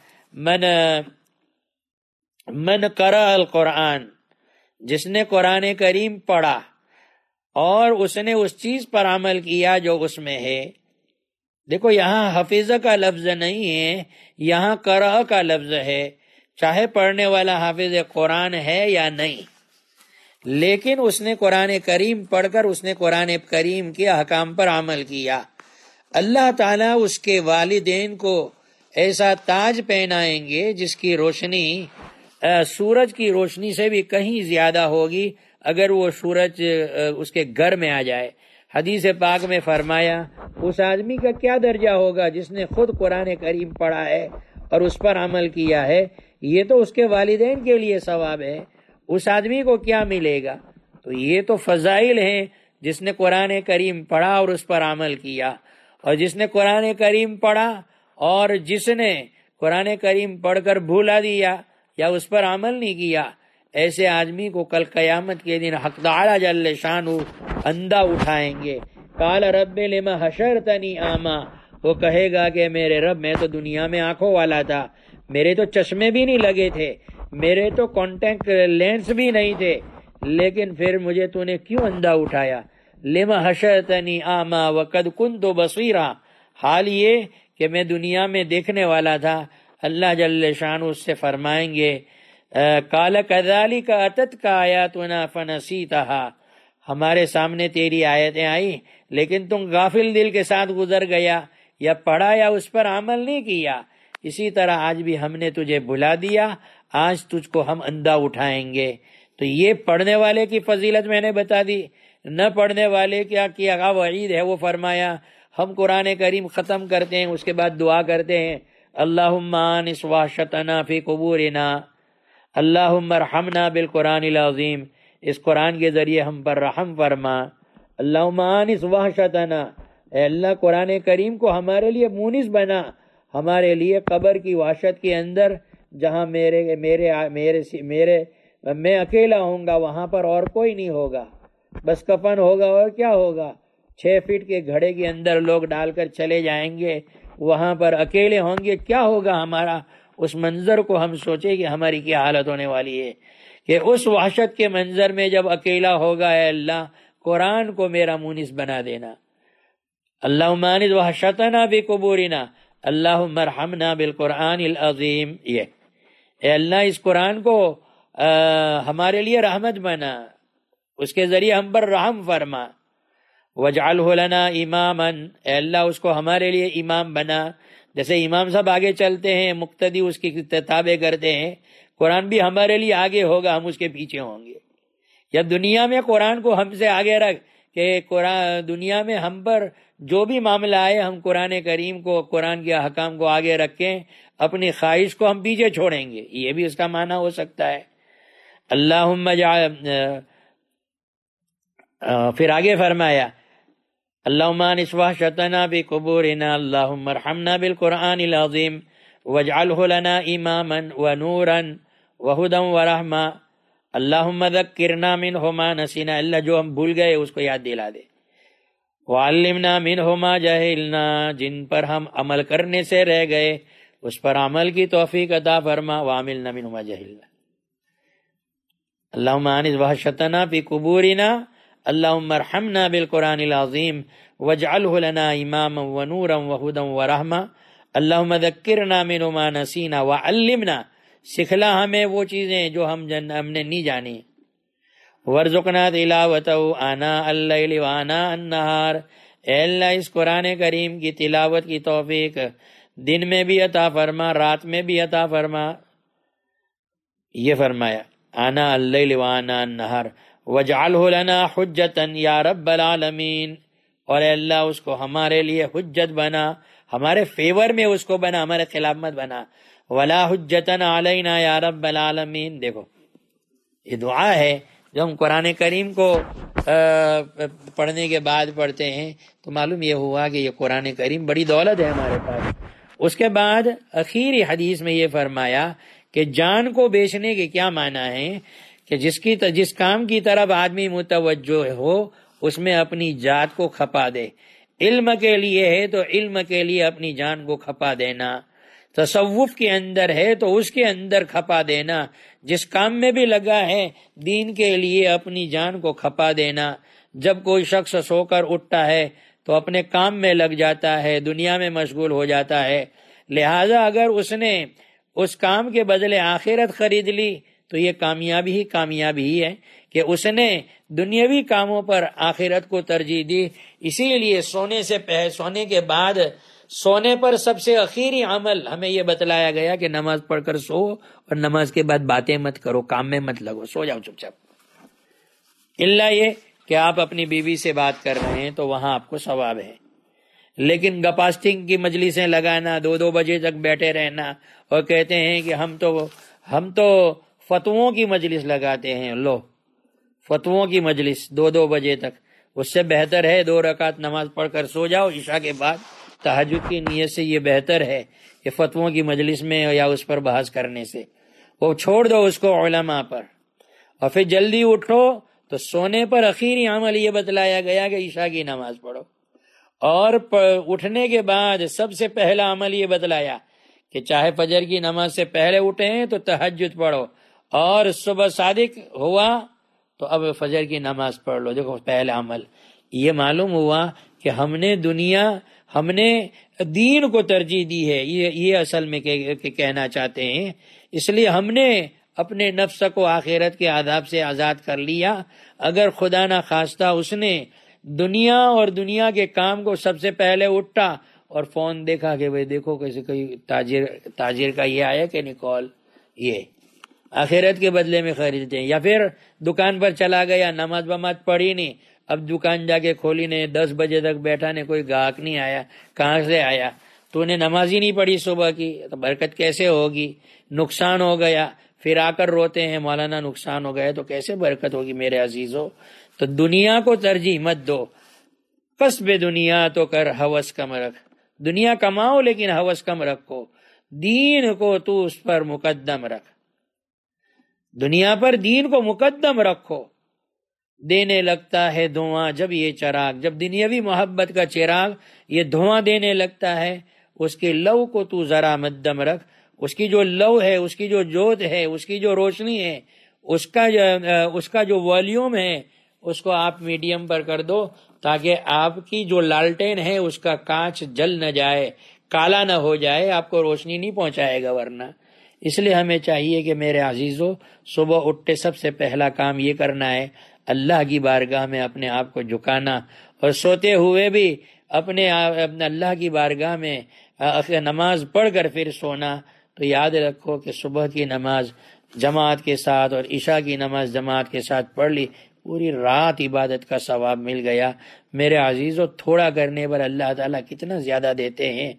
من قرأ القرآن، جس نے قرآن کریم پڑھا اور اس نے اس چیز پر عمل کیا جو اس میں ہے۔ دیکھو یہاں حفظ کا لفظ نہیں ہے، یہاں قرأ کا لفظ ہے، چاہے پڑھنے والا حافظ قرآن ہے یا نہیں، لیکن اس نے قرآن کریم پڑھ کر اس نے قرآن کریم کے احکام پر عمل کیا۔ اللہ تعالیٰ اس کے والدین کو ایسا تاج پہنائیں گے جس کی روشنی سورج کی روشنی سے بھی کہیں زیادہ ہوگی اگر وہ سورج اس کے گھر میں آ جائے۔ حدیث پاک میں فرمایا اس آدمی کا کیا درجہ ہوگا جس نے خود قرآن کریم پڑھا ہے اور اس پر عمل کیا ہے، یہ تو اس کے والدین کے لیے ثواب ہے، اس آدمی کو کیا ملے گا؟ تو یہ تو فضائل ہیں جس نے قرآن کریم پڑھا اور اس پر عمل کیا، اور جس نے قرآن کریم پڑھا اور جس نے قرآن کریم پڑھ کر بھولا دیا یا اس پر عمل نہیں کیا، ایسے آدمی کو کل قیامت کے دن حق تعالی جل شانہ اندھا اٹھائیں گے۔ قال رب لما حشرتنی اعمی، وہ کہے گا کہ میرے رب میں تو دنیا میں آنکھوں والا تھا، میرے تو چشمے بھی نہیں لگے تھے، میرے تو کانٹیکٹ لینس بھی نہیں تھے، لیکن پھر مجھے تو نے کیوں اندھا اٹھایا؟ لما حشرتنی اعمی وقد کنت بصیرا، حال یہ کہ میں دنیا میں دیکھنے والا تھا۔ اللہ جل شانہ اس سے فرمائیں گے قال کذالک اتتک آیاتنا فنسیتها، ہمارے سامنے تیری آیتیں آئی لیکن تم غافل دل کے ساتھ گزر گیا، یا پڑھا یا اس پر عمل نہیں کیا۔ اسی طرح آج بھی ہم نے تجھے بھلا دیا، آج تجھ کو ہم اندھا اٹھائیں گے۔ تو یہ پڑھنے والے کی فضیلت میں نے بتا دی، نہ پڑھنے والے کیا کیا وعید ہے وہ فرمایا۔ ہم قرآن کریم ختم کرتے ہیں، اس کے بعد دعا کرتے ہیں اللہم آنس وحشتنا فی قبورنا، اللہم ارحمنا بالقرآن العظیم، اس قرآن کے ذریعے ہم پر رحم فرما۔ اللہم آنس وحشتنا، اے اللہ قرآن کریم کو ہمارے لیے مونس بنا، ہمارے لیے قبر کی وحشت کے اندر جہاں میں اکیلا ہوں گا، وہاں پر اور کوئی نہیں ہوگا، بس کفن ہوگا اور کیا ہوگا، 6 فٹ کے گھڑے کے اندر لوگ ڈال کر چلے جائیں گے، وہاں پر اکیلے ہوں گے، کیا ہوگا ہمارا؟ اس منظر کو ہم سوچیں کہ ہماری کیا حالت ہونے والی ہے، کہ اس وحشت کے منظر میں جب اکیلا ہوگا، اے اللہ قرآن کو میرا مونس بنا دینا۔ اللہم آنس وحشتنا بقبورنا، اللہم ارحمنا بالقرآن العظیم، یہ اے اللہ اس قرآن کو ہمارے لیے رحمت بنا، اس کے ذریعے ہم پر رحم فرما۔ وَاجْعَلْهُ لَنَا إِمَامًا، اے اللہ اس کو ہمارے لیے امام بنا۔ جیسے امام صاحب آگے چلتے ہیں، مقتدی اس کی تابع کرتے ہیں، قرآن بھی ہمارے لیے آگے ہوگا، ہم اس کے پیچھے ہوں گے۔ یا دنیا میں قرآن کو ہم سے آگے رکھ کہ قرآن دنیا میں ہم پر جو بھی معاملہ آئے ہم قرآن کریم کو، قرآن کے احکام کو آگے رکھیں، اپنی خواہش کو ہم پیچھے چھوڑیں گے، یہ بھی اس کا معنی ہو سکتا ہے۔ اللہم پھر آگے فرمایا اللہم انس وحشتنا بقبورنا اللہم ارحمنا بالقرآن العظیم واجعلہ لنا اماما ونورا وہدا ورحمہ اللہم ذکرنا منہ ما نسینا، اللہ جو ہم بھول گئے اس کو یاد دلا دے، وعلمنا منہ ما جہلنا، جن پر ہم عمل کرنے سے رہ گئے اس پر عمل کی توفیق عطا فرما، وعملنا منہ ما جہلنا۔ اللہم انس وحشتنا فی قبورنا اللہم ارحمنا بالقرآن العظیم واجعلہ لنا اماما ونورا وہدا ورحمہ اللہم ذکرنا منہ ما نسینا وعلمنا، سکھلا ہمیں وہ چیزیں جو ہم نے نہیں جانی، وارزقنا تلاوتہ آناء اللیل وآناء النہار، اے اللہ اس قرآن کریم کی تلاوت کی توفیق دن میں بھی عطا فرما، رات میں بھی عطا فرما۔ یہ فرمایا آناء اللیل وآناء النہار واجعلہ لنا حجتا یا رب العالمین، اور اے اللہ اس کو ہمارے لیے حجت بنا، ہمارے فیور میں اس کو بنا، ہمارے خلاف مت بنا، ولا حجتا علینا یا رب العالمین۔ دیکھو یہ دعا ہے جو ہم قرآن کریم کو پڑھنے کے بعد پڑھتے ہیں تو معلوم یہ ہوا کہ یہ قرآن کریم بڑی دولت ہے ہمارے پاس۔ اس کے بعد اخیری حدیث میں یہ فرمایا کہ جان کو بیچنے کے کیا معنی ہے کہ جس کام کی طرف آدمی متوجہ ہو اس میں اپنی ذات کو کھپا دے، علم کے لیے ہے تو علم کے لیے اپنی جان کو کھپا دینا، تصوف کے اندر ہے تو اس کے اندر کھپا دینا، جس کام میں بھی لگا ہے دین کے لیے اپنی جان کو کھپا دینا۔ جب کوئی شخص سو کر اٹھتا ہے تو اپنے کام میں لگ جاتا ہے، دنیا میں مشغول ہو جاتا ہے، لہذا اگر اس نے اس کام کے بدلے آخرت خرید لی تو یہ کامیابی ہی ہے کہ اس نے دنیاوی کاموں پر آخرت کو ترجیح دی۔ اسی لیے سونے کے بعد سونے پر سب سے اخیری عمل ہمیں یہ بتلایا گیا کہ نماز پڑھ کر سو، اور نماز کے بعد باتیں مت کرو، کام میں مت لگو، سو جاؤ چپ چاپ، الا یہ کہ آپ اپنی بیوی سے بات کر رہے ہیں تو وہاں آپ کو ثواب ہے، لیکن گپاسٹنگ کی مجلسیں لگانا، 2 بجے تک بیٹھے رہنا اور کہتے ہیں کہ ہم تو فتووں کی مجلس لگاتے ہیں، لو فتووں کی مجلس 2 بجے تک، اس سے بہتر ہے 2 رکعت نماز پڑھ کر سو جاؤ عشاء کے بعد تہجد کی نیت سے، یہ بہتر ہے کہ فتووں کی مجلس میں یا اس پر بحث کرنے سے، وہ چھوڑ دو اس کو علماء پر، اور پھر جلدی اٹھو تو سونے پر اخیری عمل یہ بتلایا گیا کہ عشاء کی نماز پڑھو، اور اٹھنے کے بعد سب سے پہلا عمل یہ بتلایا کہ چاہے فجر کی نماز سے پہلے اٹھے ہیں تو تہجد پڑھو، اور صبح صادق ہوا تو اب فجر کی نماز پڑھ لو۔ دیکھو پہلا عمل یہ معلوم ہوا کہ ہم نے دین کو ترجیح دی ہے، یہ اصل میں کہنا چاہتے ہیں۔ اس لیے ہم نے اپنے نفس کو آخرت کے عذاب سے آزاد کر لیا۔ اگر خدا نہ خواستہ اس نے دنیا اور دنیا کے کام کو سب سے پہلے اٹھا اور فون دیکھا کہ بھئی دیکھو کیسے کوئی تاجر کا یہ آیا کہ نہیں کال، یہ آخرت کے بدلے میں خریدتے ہیں، یا پھر دکان پر چلا گیا، نماز بماز پڑھی نہیں، اب دکان جا کے کھولی نہیں، 10 بجے تک بیٹھا نہیں، کوئی گاہک نہیں آیا، کہاں سے آیا؟ تو نے نماز ہی نہیں پڑھی صبح کی، تو برکت کیسے ہوگی؟ نقصان ہو گیا، پھر آ کر روتے ہیں مولانا نقصان ہو گیا، تو کیسے برکت ہوگی میرے عزیزو؟ تو دنیا کو ترجیح مت دو، کسب دنیا تو کر ہوس کم رکھ، دنیا کماؤ لیکن ہوس کم رکھو، دین کو تو اس پر مقدم رکھ، دنیا پر دین کو مقدم رکھو۔ دینے لگتا ہے دھواں جب یہ چراغ، جب دنیاوی محبت کا چراغ یہ دھواں دینے لگتا ہے، اس کے لو کو تو ذرا مدم رکھ، اس کی جو لو ہے، اس کی جو جوت ہے، اس کی جو روشنی ہے، اس کا جو والیوم ہے، اس کو آپ میڈیم پر کر دو، تاکہ آپ کی جو لالٹین ہے اس کا کانچ جل نہ جائے، کالا نہ ہو جائے، آپ کو روشنی نہیں پہنچائے گا ورنہ۔ اس لیے ہمیں چاہیے کہ میرے عزیزو صبح اٹھتے سب سے پہلا کام یہ کرنا ہے، اللہ کی بارگاہ میں اپنے آپ کو جھکانا، اور سوتے ہوئے بھی اپنے اللہ کی بارگاہ میں نماز پڑھ کر پھر سونا۔ تو یاد رکھو کہ صبح کی نماز جماعت کے ساتھ اور عشاء کی نماز جماعت کے ساتھ پڑھ لی، پوری رات عبادت کا ثواب مل گیا۔ میرے عزیزو، تھوڑا کرنے پر اللہ تعالیٰ کتنا زیادہ دیتے ہیں۔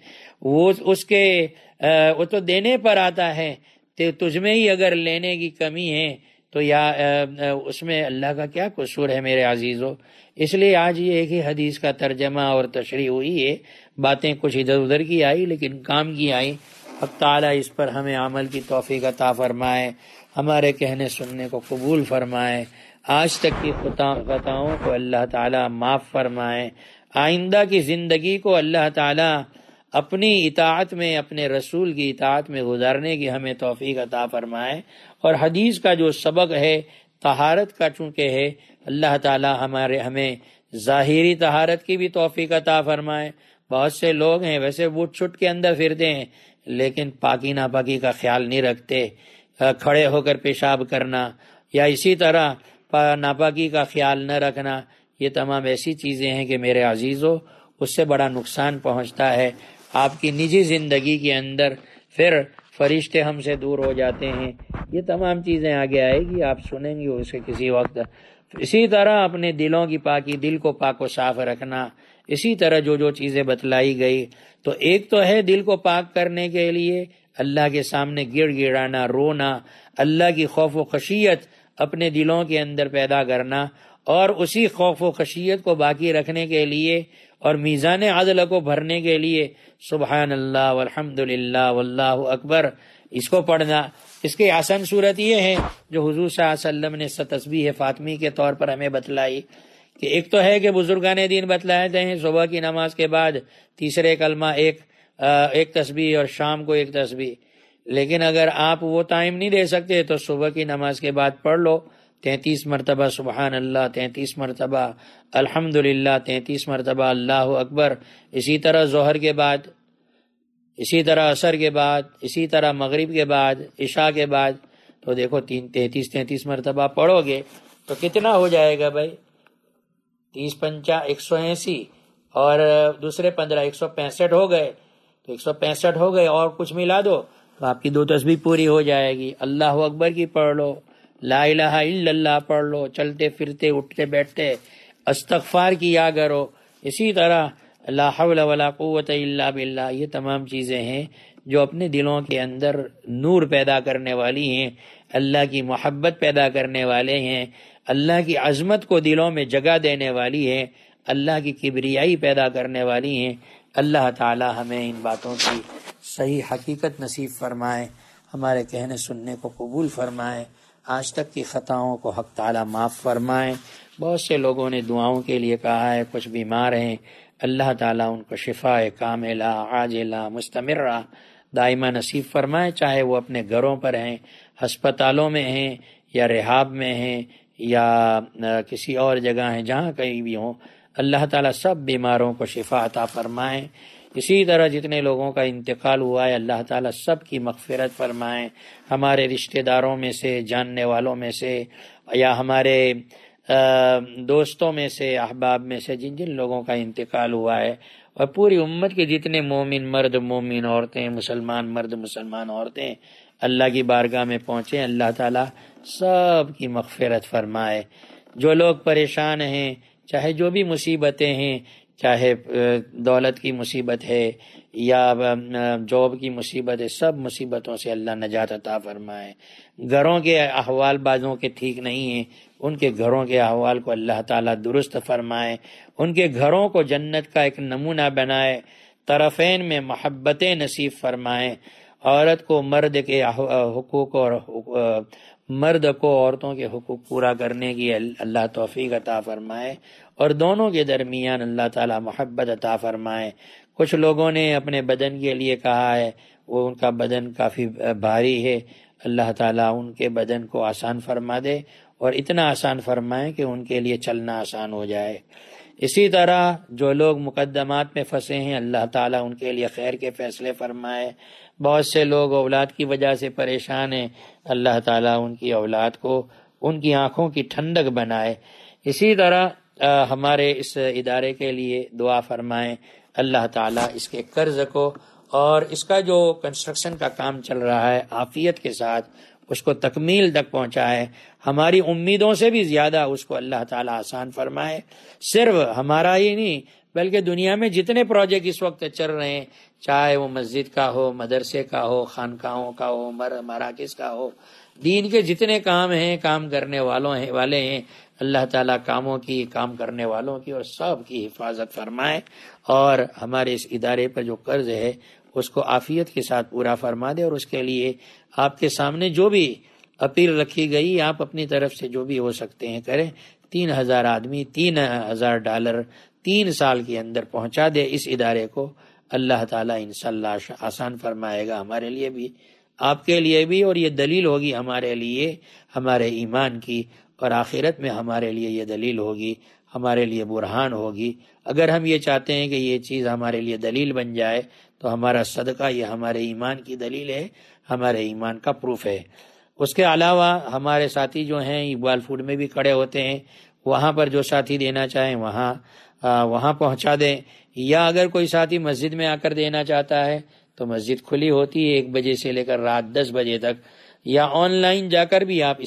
وہ تو دینے پر آتا ہے، تجھ میں ہی اگر لینے کی کمی ہے تو یا اس میں اللہ کا کیا قصور ہے میرے عزیزو۔ اس لیے آج یہ ایک ہی حدیث کا ترجمہ اور تشریح ہوئی ہے، باتیں کچھ ادھر ادھر کی آئی لیکن کام کی آئی۔ اب تعالیٰ اس پر ہمیں عمل کی توفیق عطا فرمائے، ہمارے کہنے سننے کو قبول فرمائے، آج تک کی خطاؤں کو اللہ تعالیٰ معاف فرمائے، آئندہ کی زندگی کو اللہ تعالیٰ اپنی اطاعت میں، اپنے رسول کی اطاعت میں گزارنے کی ہمیں توفیق عطا فرمائے۔ اور حدیث کا جو سبق ہے طہارت کا چونکہ ہے، اللہ تعالیٰ ہمیں ظاہری طہارت کی بھی توفیق عطا فرمائے۔ بہت سے لوگ ہیں ویسے بوٹ چھٹ کے اندر پھرتے ہیں لیکن پاکی ناپاکی کا خیال نہیں رکھتے، کھڑے ہو کر پیشاب کرنا یا اسی طرح ناپاکی کا خیال نہ رکھنا، یہ تمام ایسی چیزیں ہیں کہ میرے عزیزو اس سے بڑا نقصان پہنچتا ہے۔ آپ کی نجی زندگی کے اندر پھر فرشتے ہم سے دور ہو جاتے ہیں، یہ تمام چیزیں آگے آئے گی، آپ سنیں گے اسے کسی وقت۔ اسی طرح اپنے دلوں کی پاکی، دل کو پاک و صاف رکھنا، اسی طرح جو چیزیں بتلائی گئی، تو ایک تو ہے دل کو پاک کرنے کے لیے اللہ کے سامنے گڑ گڑانا، رونا، اللہ کی خوف و خشیت اپنے دلوں کے اندر پیدا کرنا، اور اسی خوف و خشیت کو باقی رکھنے کے لیے اور میزان عدل کو بھرنے کے لیے سبحان اللہ والحمد للہ واللہ اکبر اس کو پڑھنا۔ اس کی آسان صورت یہ ہے جو حضور صلی اللہ علیہ وسلم نے تسبیح فاطمی کے طور پر ہمیں بتلائی، کہ ایک تو ہے کہ بزرگان دین بتلاتے ہیں صبح کی نماز کے بعد تیسرے کلمہ ایک تسبیح اور شام کو ایک تسبیح، لیکن اگر آپ وہ ٹائم نہیں دے سکتے تو صبح کی نماز کے بعد پڑھ لو 33 مرتبہ سبحان اللہ، 33 مرتبہ الحمدللہ، 33 مرتبہ اللہ اکبر، اسی طرح ظہر کے بعد، اسی طرح عصر کے بعد، اسی طرح مغرب کے بعد، عشاء کے بعد، تو دیکھو 33 مرتبہ پڑھو گے تو کتنا ہو جائے گا بھائی؟ 30 پنچا 180 اور دوسرے 15 165 ہو گئے، تو 165 ہو گئے اور کچھ ملا دو تو آپ کی 2 تسبیح پوری ہو جائے گی۔ اللہ اکبر کی پڑھ لو، لا الہ الا اللہ پڑھ لو، چلتے پھرتے اٹھتے بیٹھتے استغفار کیا کرو، اسی طرح لا حول ولا قوت الا باللہ، یہ تمام چیزیں ہیں جو اپنے دلوں کے اندر نور پیدا کرنے والی ہیں، اللہ کی محبت پیدا کرنے والے ہیں، اللہ کی عظمت کو دلوں میں جگہ دینے والی ہے، اللہ کی کبریائی پیدا کرنے والی ہیں۔ اللہ تعالی ہمیں ان باتوں کی صحیح حقیقت نصیب فرمائے، ہمارے کہنے سننے کو قبول فرمائے، آج تک کی خطاؤں کو حق تعالی معاف فرمائے۔ بہت سے لوگوں نے دعاؤں کے لیے کہا ہے، کچھ بیمار ہیں، اللہ تعالیٰ ان کو شفاء کاملہ عاجلہ مستمرہ دائمہ نصیب فرمائے، چاہے وہ اپنے گھروں پر ہیں، ہسپتالوں میں ہیں یا رہاب میں ہیں یا کسی اور جگہ ہیں، جہاں کہیں بھی ہوں، اللہ تعالیٰ سب بیماروں کو شفا عطا فرمائے۔ اسی طرح جتنے لوگوں کا انتقال ہوا ہے اللہ تعالیٰ سب کی مغفرت فرمائے، ہمارے رشتہ داروں میں سے، جاننے والوں میں سے یا ہمارے دوستوں میں سے، احباب میں سے جن جن لوگوں کا انتقال ہوا ہے، اور پوری امت کے جتنے مومن مرد مومن عورتیں، مسلمان مرد مسلمان عورتیں اللہ کی بارگاہ میں پہنچے، اللہ تعالیٰ سب کی مغفرت فرمائے۔ جو لوگ پریشان ہیں، چاہے جو بھی مصیبتیں ہیں، چاہے دولت کی مصیبت ہے یا جاب کی مصیبت ہے، سب مصیبتوں سے اللہ نجات عطا فرمائے۔ گھروں کے احوال بعضوں کے ٹھیک نہیں ہیں، ان کے گھروں کے احوال کو اللہ تعالیٰ درست فرمائے، ان کے گھروں کو جنت کا ایک نمونہ بنائے، طرفین میں محبتیں نصیب فرمائے، عورت کو مرد کے حقوق اور مرد کو عورتوں کے حقوق پورا کرنے کی اللہ توفیق عطا فرمائے، اور دونوں کے درمیان اللہ تعالیٰ محبت عطا فرمائے۔ کچھ لوگوں نے اپنے بدن کے لیے کہا ہے، وہ ان کا بدن کافی بھاری ہے، اللہ تعالیٰ ان کے بدن کو آسان فرما دے اور اتنا آسان فرمائے کہ ان کے لیے چلنا آسان ہو جائے۔ اسی طرح جو لوگ مقدمات میں پھنسے ہیں اللہ تعالیٰ ان کے لیے خیر کے فیصلے فرمائے۔ بہت سے لوگ اولاد کی وجہ سے پریشان ہیں، اللہ تعالیٰ ان کی اولاد کو ان کی آنکھوں کی ٹھنڈک بنائے۔ اسی طرح ہمارے اس ادارے کے لیے دعا فرمائیں، اللہ تعالیٰ اس کے قرض کو اور اس کا جو کنسٹرکشن کا کام چل رہا ہے عافیت کے ساتھ اس کو تکمیل تک پہنچائے، ہماری امیدوں سے بھی زیادہ اس کو اللہ تعالیٰ آسان فرمائے۔ صرف ہمارا ہی نہیں بلکہ دنیا میں جتنے پروجیکٹ اس وقت چل رہے ہیں، چاہے وہ مسجد کا ہو، مدرسے کا ہو، خانقاہوں کا ہو، مراکز کا ہو، دین کے جتنے کام ہیں، کام کرنے والے ہیں، اللہ تعالیٰ کام کرنے والوں کی اور سب کی حفاظت فرمائے، اور ہمارے اس ادارے پر جو قرض ہے اس کو عافیت کے ساتھ پورا فرما دے، اور اس کے لیے آپ کے سامنے جو بھی اپیل رکھی گئی آپ اپنی طرف سے جو بھی ہو سکتے ہیں کریں۔ 3000 آدمی $3000 3 سال کے اندر پہنچا دے اس ادارے کو، اللہ تعالیٰ انشاءاللہ آسان فرمائے گا ہمارے لیے بھی، آپ کے لیے بھی، اور یہ دلیل ہوگی ہمارے لیے ہمارے ایمان کی، اور آخرت میں ہمارے لیے یہ دلیل ہوگی، ہمارے لیے برہان ہوگی۔ اگر ہم یہ چاہتے ہیں کہ یہ چیز ہمارے لیے دلیل بن جائے تو ہمارا صدقہ یہ ہمارے ایمان کی دلیل ہے، ہمارے ایمان کا پروف ہے۔ اس کے علاوہ ہمارے ساتھی جو ہیں اقبال فوڈ میں بھی کھڑے ہوتے ہیں، وہاں پر جو ساتھی دینا چاہیں وہاں پہنچا دیں، یا اگر کوئی ساتھی مسجد میں آ کر دینا چاہتا ہے تو مسجد کھلی ہوتی ہے 1 بجے سے لے کر رات 10 بجے تک، یا آن لائن جا کر بھی آپ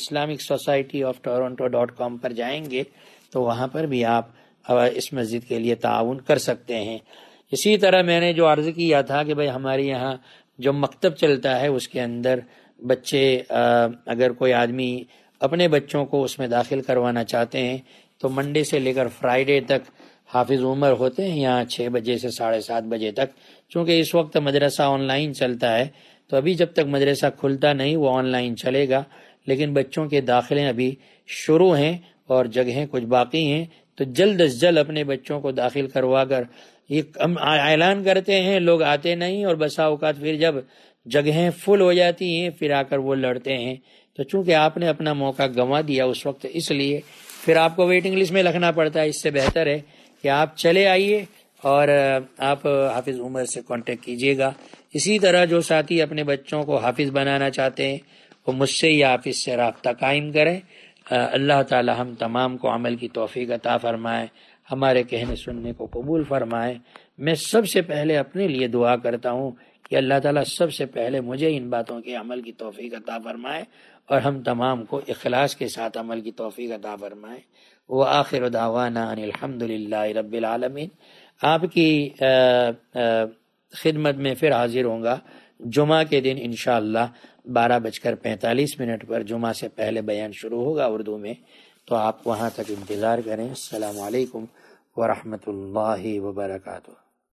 islamicsocietyoftoronto.com پر جائیں گے تو وہاں پر بھی آپ اس مسجد کے لیے تعاون کر سکتے ہیں۔ اسی طرح میں نے جو عرض کیا تھا کہ بھئی ہمارے یہاں جو مکتب چلتا ہے اس کے اندر بچے، اگر کوئی آدمی اپنے بچوں کو اس میں داخل کروانا چاہتے ہیں تو منڈے سے لے کر فرائیڈے تک حافظ عمر ہوتے ہیں یہاں 6 بجے سے 7:30 بجے تک، چونکہ اس وقت مدرسہ آن لائن چلتا ہے تو ابھی جب تک مدرسہ کھلتا نہیں وہ آن لائن چلے گا، لیکن بچوں کے داخلے ابھی شروع ہیں اور جگہیں کچھ باقی ہیں، تو جلد از جلد اپنے بچوں کو داخل کروا کر، یہ اعلان کرتے ہیں لوگ آتے نہیں، اور بسا اوقات پھر جب جگہیں فل ہو جاتی ہیں پھر آ کر وہ لڑتے ہیں، تو چونکہ آپ نے اپنا موقع گنوا دیا اس وقت، اس لیے پھر آپ کو ویٹنگ لسٹ میں لکھنا پڑتا ہے۔ اس سے بہتر ہے کہ آپ چلے آئیے اور آپ حافظ عمر سے کانٹیکٹ کیجیے گا۔ اسی طرح جو ساتھی اپنے بچوں کو حافظ بنانا چاہتے ہیں وہ مجھ سے یا حافظ سے رابطہ قائم کریں۔ اللہ تعالی ہم تمام کو عمل کی توفیق عطا فرمائے، ہمارے کہنے سننے کو قبول فرمائے۔ میں سب سے پہلے اپنے لیے دعا کرتا ہوں کہ اللہ تعالیٰ سب سے پہلے مجھے ان باتوں کے عمل کی توفیق عطا فرمائے، اور ہم تمام کو اخلاص کے ساتھ عمل کی توفیق عطا فرمائے۔ وآخر دعوانا ان الحمد للہ رب العالمین۔ آپ کی خدمت میں پھر حاضر ہوں گا جمعہ کے دن انشاءاللہ 12:45 پر، جمعہ سے پہلے بیان شروع ہوگا اردو میں، تو آپ وہاں تک انتظار کریں۔ السلام علیکم ورحمۃ اللہ وبرکاتہ۔